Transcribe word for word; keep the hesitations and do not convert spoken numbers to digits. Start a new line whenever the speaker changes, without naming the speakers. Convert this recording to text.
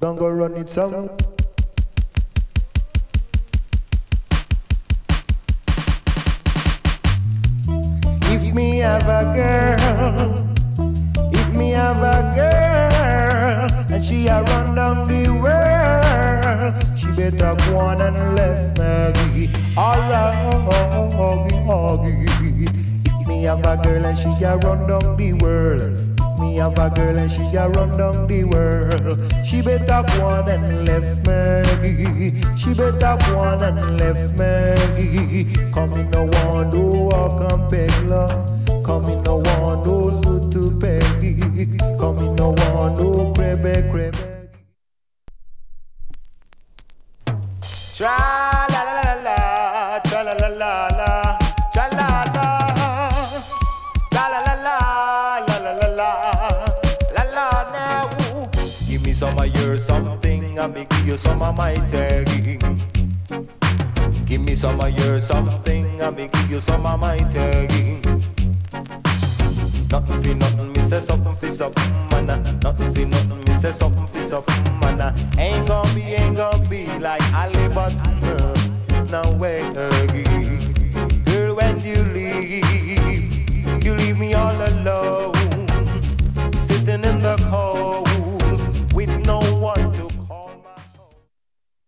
Don't go run it some. If me have a girl, if me have a girl, and she a run down the world, she better go on and left Maggie. Alright, if me have a girl and she a run down the world, me have a girl and she a run down the world, she better go on and left Maggie. She better go on and left Maggie. Come in no one do walk and beg love. Come in no one do suit to Peggy. Come in no one do crebe crebe. Tra la la la la, tra la la la la, tra la la, la la la la, la la la la, la la now. Give me some of your something, I may give you some of my tagging. Give me some of your something, I may give you some of my tagging. Nothing for nothing, me say something for something, man. Nothing for nothing, me say something for something, man. Ain't gonna be, ain't gonna be like Ali, but uh, no way again.